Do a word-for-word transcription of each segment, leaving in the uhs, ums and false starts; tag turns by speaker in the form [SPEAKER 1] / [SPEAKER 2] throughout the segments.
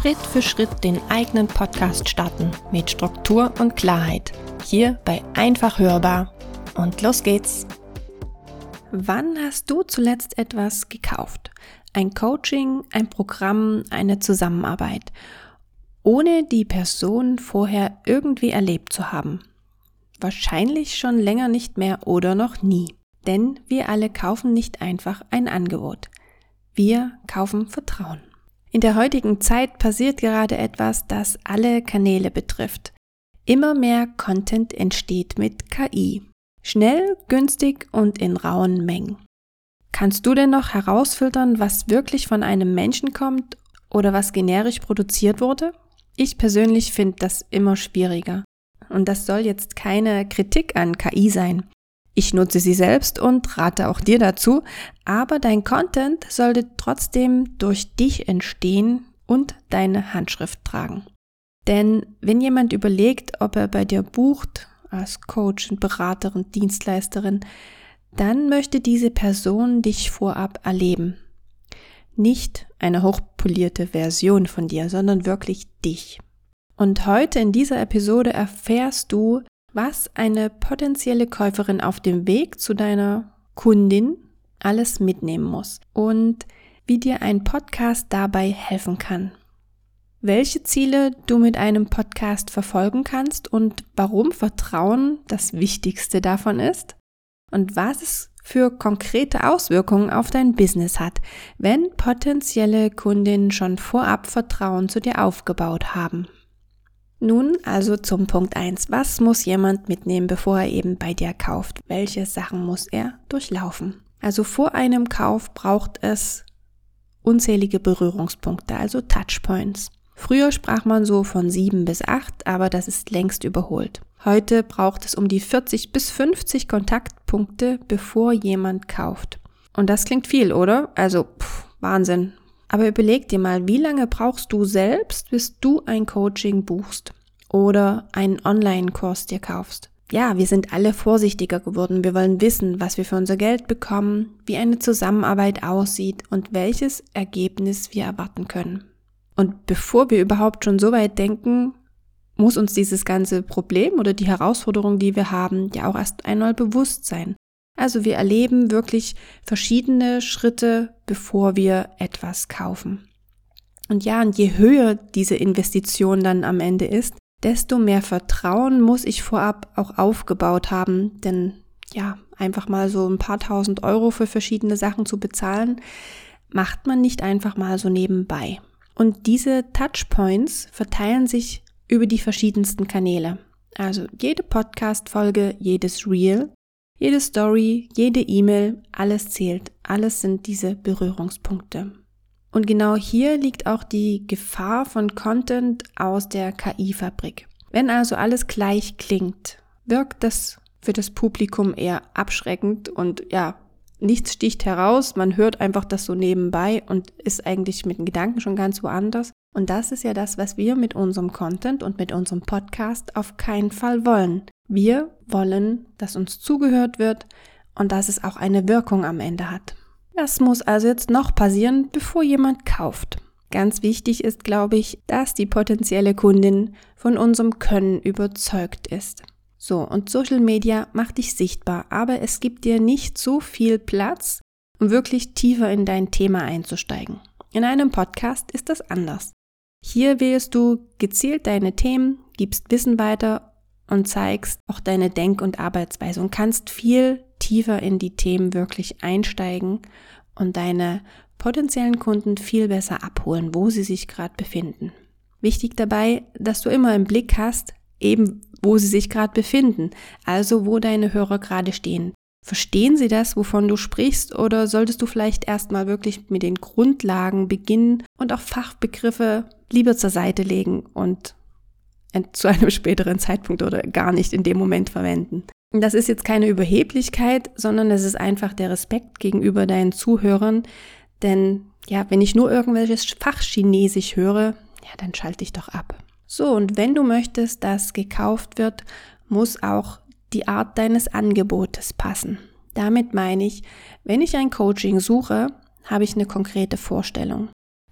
[SPEAKER 1] Schritt für Schritt den eigenen Podcast starten mit Struktur und Klarheit. Hier bei Einfach Hörbar. Und los geht's! Wann hast du zuletzt etwas gekauft? Ein Coaching, ein Programm, eine Zusammenarbeit, ohne die Person vorher irgendwie erlebt zu haben? Wahrscheinlich schon länger nicht mehr oder noch nie. Denn wir alle kaufen nicht einfach ein Angebot. Wir kaufen Vertrauen. In der heutigen Zeit passiert gerade etwas, das alle Kanäle betrifft. Immer mehr Content entsteht mit K I. Schnell, günstig und in rauen Mengen. Kannst du denn noch herausfiltern, was wirklich von einem Menschen kommt oder was generisch produziert wurde? Ich persönlich finde das immer schwieriger. Und das soll jetzt keine Kritik an K I sein. Ich nutze sie selbst und rate auch dir dazu, aber dein Content sollte trotzdem durch dich entstehen und deine Handschrift tragen. Denn wenn jemand überlegt, ob er bei dir bucht, als Coach, Beraterin, Dienstleisterin, dann möchte diese Person dich vorab erleben. Nicht eine hochpolierte Version von dir, sondern wirklich dich. Und heute in dieser Episode erfährst du, was eine potenzielle Käuferin auf dem Weg zu deiner Kundin alles mitnehmen muss und wie dir ein Podcast dabei helfen kann. Welche Ziele du mit einem Podcast verfolgen kannst und warum Vertrauen das Wichtigste davon ist und was es für konkrete Auswirkungen auf dein Business hat, wenn potenzielle Kundinnen schon vorab Vertrauen zu dir aufgebaut haben. Nun also zum Punkt eins. Was muss jemand mitnehmen, bevor er eben bei dir kauft? Welche Sachen muss er durchlaufen? Also vor einem Kauf braucht es unzählige Berührungspunkte, also Touchpoints. Früher sprach man so von sieben bis acht, aber das ist längst überholt. Heute braucht es um die vierzig bis fünfzig Kontaktpunkte, bevor jemand kauft. Und das klingt viel, oder? Also pff, Wahnsinn. Aber überleg dir mal, wie lange brauchst du selbst, bis du ein Coaching buchst oder einen Online-Kurs dir kaufst? Ja, wir sind alle vorsichtiger geworden. Wir wollen wissen, was wir für unser Geld bekommen, wie eine Zusammenarbeit aussieht und welches Ergebnis wir erwarten können. Und bevor wir überhaupt schon so weit denken, muss uns dieses ganze Problem oder die Herausforderung, die wir haben, ja auch erst einmal bewusst sein. Also wir erleben wirklich verschiedene Schritte, bevor wir etwas kaufen. Und ja, und je höher diese Investition dann am Ende ist, desto mehr Vertrauen muss ich vorab auch aufgebaut haben. Denn ja, einfach mal so ein paar tausend Euro für verschiedene Sachen zu bezahlen, macht man nicht einfach mal so nebenbei. Und diese Touchpoints verteilen sich über die verschiedensten Kanäle. Also jede Podcast-Folge, jedes Reel, jede Story, jede E-Mail, alles zählt. Alles sind diese Berührungspunkte. Und genau hier liegt auch die Gefahr von Content aus der K I-Fabrik. Wenn also alles gleich klingt, wirkt das für das Publikum eher abschreckend und ja, nichts sticht heraus. Man hört einfach das so nebenbei und ist eigentlich mit den Gedanken schon ganz woanders. Und das ist ja das, was wir mit unserem Content und mit unserem Podcast auf keinen Fall wollen. Wir wollen, dass uns zugehört wird und dass es auch eine Wirkung am Ende hat. Was muss also jetzt noch passieren, bevor jemand kauft? Ganz wichtig ist, glaube ich, dass die potenzielle Kundin von unserem Können überzeugt ist. So, und Social Media macht dich sichtbar, aber es gibt dir nicht so viel Platz, um wirklich tiefer in dein Thema einzusteigen. In einem Podcast ist das anders. Hier wählst du gezielt deine Themen, gibst Wissen weiter und zeigst auch deine Denk- und Arbeitsweise und kannst viel tiefer in die Themen wirklich einsteigen und deine potenziellen Kunden viel besser abholen, wo sie sich gerade befinden. Wichtig dabei, dass du immer im Blick hast, eben wo sie sich gerade befinden, also wo deine Hörer gerade stehen. Verstehen sie das, wovon du sprichst, oder solltest du vielleicht erstmal wirklich mit den Grundlagen beginnen und auch Fachbegriffe lieber zur Seite legen und zu einem späteren Zeitpunkt oder gar nicht in dem Moment verwenden? Das ist jetzt keine Überheblichkeit, sondern es ist einfach der Respekt gegenüber deinen Zuhörern, denn ja, wenn ich nur irgendwelches Fachchinesisch höre, ja, dann schalte ich doch ab. So, und wenn du möchtest, dass gekauft wird, muss auch die Art deines Angebotes passen. Damit meine ich, wenn ich ein Coaching suche, habe ich eine konkrete Vorstellung.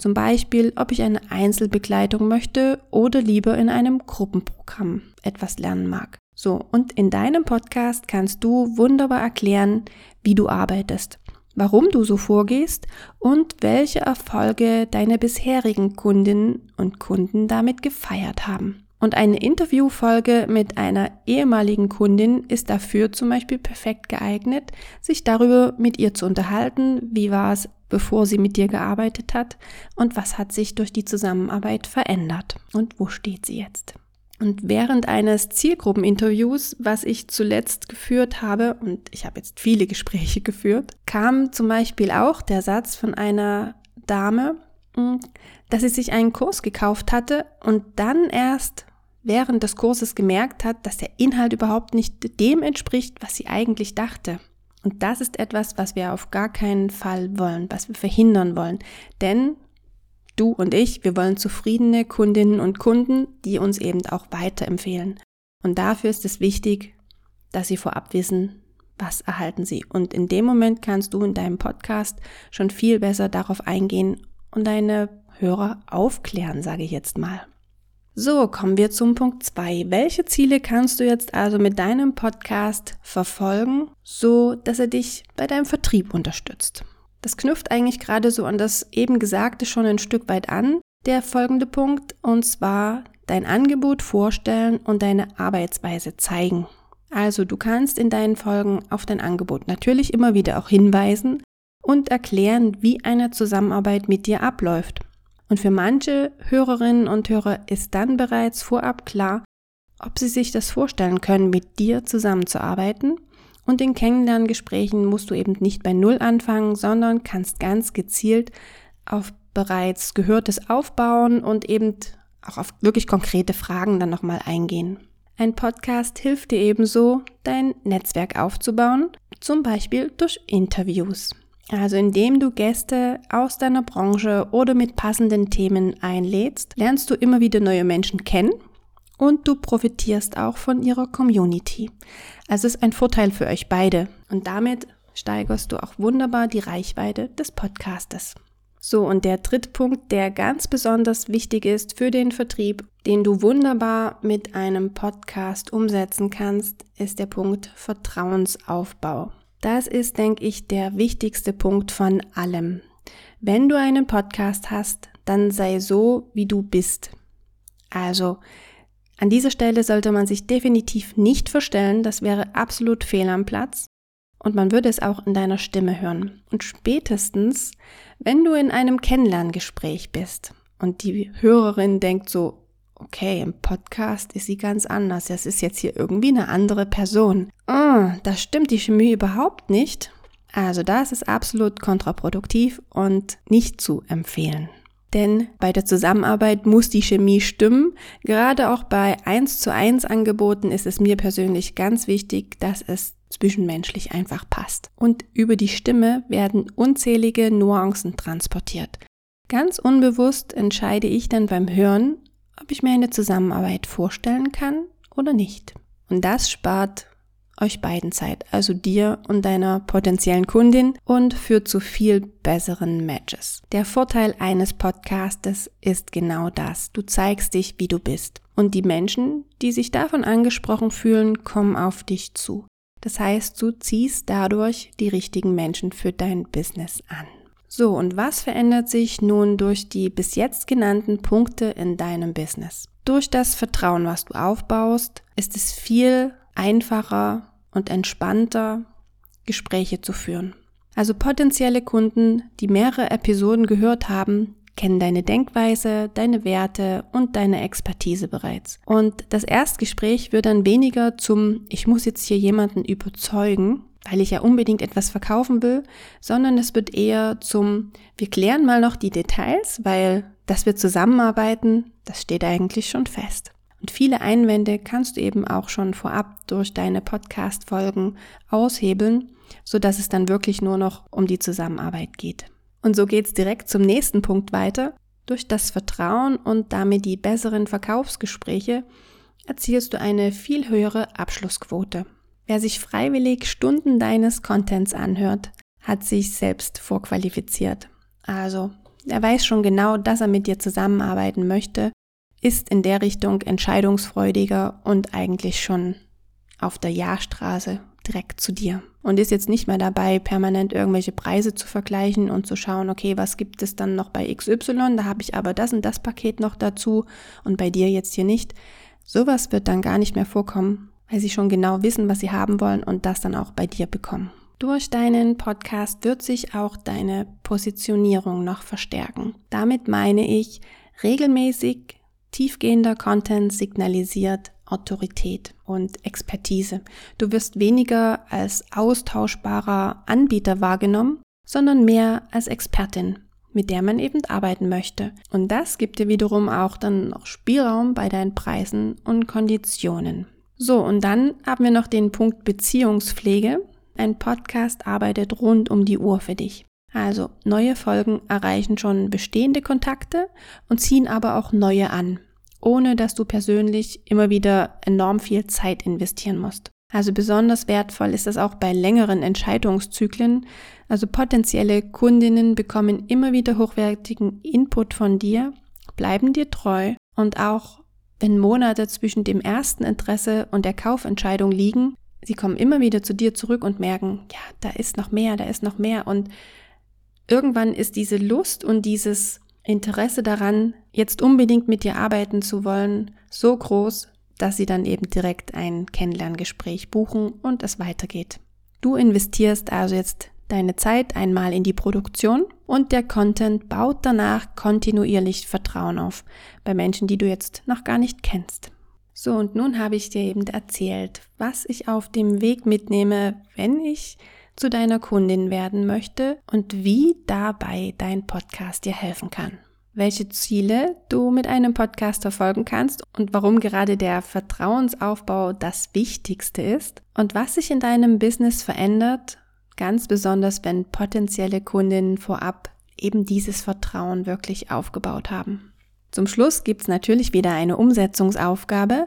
[SPEAKER 1] Zum Beispiel, ob ich eine Einzelbegleitung möchte oder lieber in einem Gruppenprogramm etwas lernen mag. So, und in deinem Podcast kannst du wunderbar erklären, wie du arbeitest, warum du so vorgehst und welche Erfolge deine bisherigen Kundinnen und Kunden damit gefeiert haben. Und eine Interviewfolge mit einer ehemaligen Kundin ist dafür zum Beispiel perfekt geeignet, sich darüber mit ihr zu unterhalten, wie war es, bevor sie mit dir gearbeitet hat und was hat sich durch die Zusammenarbeit verändert und wo steht sie jetzt. Und während eines Zielgruppeninterviews, was ich zuletzt geführt habe, und ich habe jetzt viele Gespräche geführt, kam zum Beispiel auch der Satz von einer Dame, dass sie sich einen Kurs gekauft hatte und dann erst während des Kurses gemerkt hat, dass der Inhalt überhaupt nicht dem entspricht, was sie eigentlich dachte. Und das ist etwas, was wir auf gar keinen Fall wollen, was wir verhindern wollen. Denn du und ich, wir wollen zufriedene Kundinnen und Kunden, die uns eben auch weiterempfehlen. Und dafür ist es wichtig, dass sie vorab wissen, was erhalten sie. Und in dem Moment kannst du in deinem Podcast schon viel besser darauf eingehen und deine Hörer aufklären, sage ich jetzt mal. So, kommen wir zum Punkt zwei. Welche Ziele kannst du jetzt also mit deinem Podcast verfolgen, so dass er dich bei deinem Vertrieb unterstützt? Das knüpft eigentlich gerade so an das eben Gesagte schon ein Stück weit an, der folgende Punkt, und zwar dein Angebot vorstellen und deine Arbeitsweise zeigen. Also du kannst in deinen Folgen auf dein Angebot natürlich immer wieder auch hinweisen und erklären, wie eine Zusammenarbeit mit dir abläuft. Und für manche Hörerinnen und Hörer ist dann bereits vorab klar, ob sie sich das vorstellen können, mit dir zusammenzuarbeiten. Und in Kennenlerngesprächen musst du eben nicht bei Null anfangen, sondern kannst ganz gezielt auf bereits Gehörtes aufbauen und eben auch auf wirklich konkrete Fragen dann nochmal eingehen. Ein Podcast hilft dir ebenso, dein Netzwerk aufzubauen, zum Beispiel durch Interviews. Also indem du Gäste aus deiner Branche oder mit passenden Themen einlädst, lernst du immer wieder neue Menschen kennen und du profitierst auch von ihrer Community. Also es ist ein Vorteil für euch beide und damit steigerst du auch wunderbar die Reichweite des Podcastes. So, und der dritte Punkt, der ganz besonders wichtig ist für den Vertrieb, den du wunderbar mit einem Podcast umsetzen kannst, ist der Punkt Vertrauensaufbau. Das ist, denke ich, der wichtigste Punkt von allem. Wenn du einen Podcast hast, dann sei so, wie du bist. Also, an dieser Stelle sollte man sich definitiv nicht verstellen, das wäre absolut fehl am Platz. Und man würde es auch in deiner Stimme hören. Und spätestens, wenn du in einem Kennenlerngespräch bist und die Hörerin denkt so, okay, im Podcast ist sie ganz anders, das ist jetzt hier irgendwie eine andere Person. Oh, da stimmt die Chemie überhaupt nicht. Also das ist absolut kontraproduktiv und nicht zu empfehlen. Denn bei der Zusammenarbeit muss die Chemie stimmen. Gerade auch bei eins zu eins Angeboten ist es mir persönlich ganz wichtig, dass es zwischenmenschlich einfach passt. Und über die Stimme werden unzählige Nuancen transportiert. Ganz unbewusst entscheide ich dann beim Hören, ob ich mir eine Zusammenarbeit vorstellen kann oder nicht. Und das spart euch beiden Zeit, also dir und deiner potenziellen Kundin, und führt zu viel besseren Matches. Der Vorteil eines Podcastes ist genau das. Du zeigst dich, wie du bist. Und die Menschen, die sich davon angesprochen fühlen, kommen auf dich zu. Das heißt, du ziehst dadurch die richtigen Menschen für dein Business an. So, und was verändert sich nun durch die bis jetzt genannten Punkte in deinem Business? Durch das Vertrauen, was du aufbaust, ist es viel einfacher und entspannter, Gespräche zu führen. Also potenzielle Kunden, die mehrere Episoden gehört haben, kennen deine Denkweise, deine Werte und deine Expertise bereits. Und das Erstgespräch wird dann weniger zum Ich muss jetzt hier jemanden überzeugen, weil ich ja unbedingt etwas verkaufen will, sondern es wird eher zum Wir klären mal noch die Details, weil dass wir zusammenarbeiten, das steht eigentlich schon fest. Und viele Einwände kannst du eben auch schon vorab durch deine Podcast-Folgen aushebeln, sodass es dann wirklich nur noch um die Zusammenarbeit geht. Und so geht's direkt zum nächsten Punkt weiter. Durch das Vertrauen und damit die besseren Verkaufsgespräche erzielst du eine viel höhere Abschlussquote. Wer sich freiwillig Stunden deines Contents anhört, hat sich selbst vorqualifiziert. Also Er weiß schon genau, dass er mit dir zusammenarbeiten möchte, ist in der Richtung entscheidungsfreudiger und eigentlich schon auf der Ja-Straße direkt zu dir. Und ist jetzt nicht mehr dabei, permanent irgendwelche Preise zu vergleichen und zu schauen, okay, was gibt es dann noch bei X Y, da habe ich aber das und das Paket noch dazu und bei dir jetzt hier nicht. Sowas wird dann gar nicht mehr vorkommen, weil sie schon genau wissen, was sie haben wollen und das dann auch bei dir bekommen. Durch deinen Podcast wird sich auch deine Positionierung noch verstärken. Damit meine ich, regelmäßig tiefgehender Content signalisiert Autorität und Expertise. Du wirst weniger als austauschbarer Anbieter wahrgenommen, sondern mehr als Expertin, mit der man eben arbeiten möchte. Und das gibt dir wiederum auch dann noch Spielraum bei deinen Preisen und Konditionen. So, und dann haben wir noch den Punkt Beziehungspflege. Ein Podcast arbeitet rund um die Uhr für dich. Also neue Folgen erreichen schon bestehende Kontakte und ziehen aber auch neue an, ohne dass du persönlich immer wieder enorm viel Zeit investieren musst. Also besonders wertvoll ist das auch bei längeren Entscheidungszyklen. Also potenzielle Kundinnen bekommen immer wieder hochwertigen Input von dir, bleiben dir treu und auch wenn Monate zwischen dem ersten Interesse und der Kaufentscheidung liegen, sie kommen immer wieder zu dir zurück und merken, ja, da ist noch mehr, da ist noch mehr und irgendwann ist diese Lust und dieses Interesse daran, jetzt unbedingt mit dir arbeiten zu wollen, so groß, dass sie dann eben direkt ein Kennenlerngespräch buchen und es weitergeht. Du investierst also jetzt deine Zeit einmal in die Produktion und der Content baut danach kontinuierlich Vertrauen auf bei Menschen, die du jetzt noch gar nicht kennst. So, und nun habe ich dir eben erzählt, was ich auf dem Weg mitnehme, wenn ich zu deiner Kundin werden möchte und wie dabei dein Podcast dir helfen kann. Welche Ziele du mit einem Podcast verfolgen kannst und warum gerade der Vertrauensaufbau das Wichtigste ist und was sich in deinem Business verändert, ganz besonders wenn potenzielle Kundinnen vorab eben dieses Vertrauen wirklich aufgebaut haben. Zum Schluss gibt es natürlich wieder eine Umsetzungsaufgabe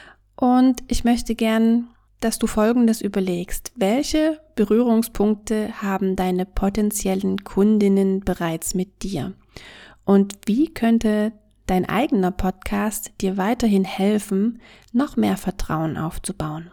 [SPEAKER 1] und ich möchte gern, dass du Folgendes überlegst. Welche Berührungspunkte haben deine potenziellen Kundinnen bereits mit dir? Und wie könnte dein eigener Podcast dir weiterhin helfen, noch mehr Vertrauen aufzubauen?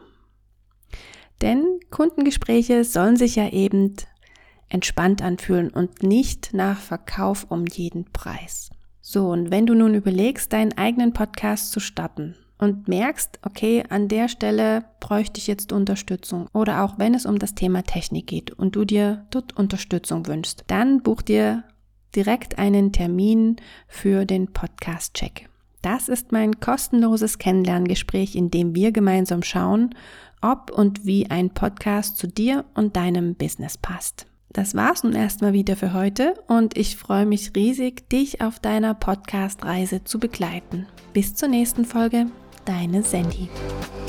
[SPEAKER 1] Denn Kundengespräche sollen sich ja eben entspannt anfühlen und nicht nach Verkauf um jeden Preis. So, und wenn du nun überlegst, deinen eigenen Podcast zu starten und merkst, okay, an der Stelle bräuchte ich jetzt Unterstützung oder auch wenn es um das Thema Technik geht und du dir dort Unterstützung wünschst, dann buch dir direkt einen Termin für den Podcast-Check. Das ist mein kostenloses Kennenlerngespräch, in dem wir gemeinsam schauen, ob und wie ein Podcast zu dir und deinem Business passt. Das war's nun erstmal wieder für heute und ich freue mich riesig, dich auf deiner Podcast-Reise zu begleiten. Bis zur nächsten Folge, deine Sandy.